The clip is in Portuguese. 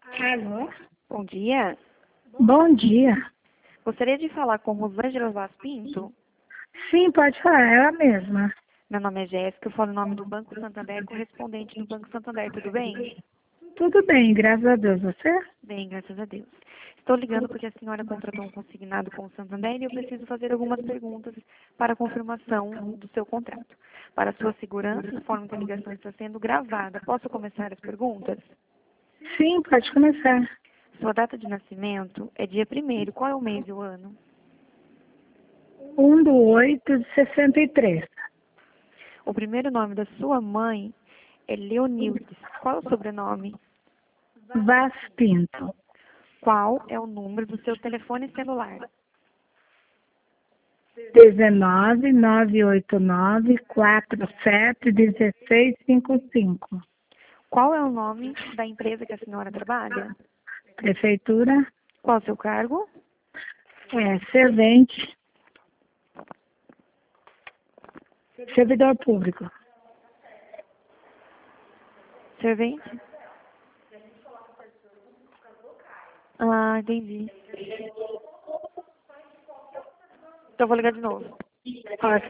Alô? Bom dia. Bom dia. Gostaria de falar com Rosângela Vaz Pinto. Sim, pode falar, ela mesma. Meu nome é Jéssica, eu falo em nome do Banco Santander, correspondente do Banco Santander. Tudo bem? Tudo bem, graças a Deus. Você? Bem, graças a Deus. Estou ligando porque a senhora contratou um consignado com o Santander e eu preciso fazer algumas perguntas para a confirmação do seu contrato. Para sua segurança, informo que a ligação está sendo gravada. Posso começar as perguntas? Sim, pode começar. Sua data de nascimento é dia 1º. Qual é o mês e o ano? 1/8/63. O primeiro nome da sua mãe é Leonildes. Qual é o sobrenome? Vaz Pinto. Qual é o número do seu telefone celular? 19 989 47 1655. Qual é o nome da empresa que a senhora trabalha? Prefeitura Qual é o seu cargo? servente, servidor público. Servente? Ah, entendi. Então, vou ligar de novo. Pode.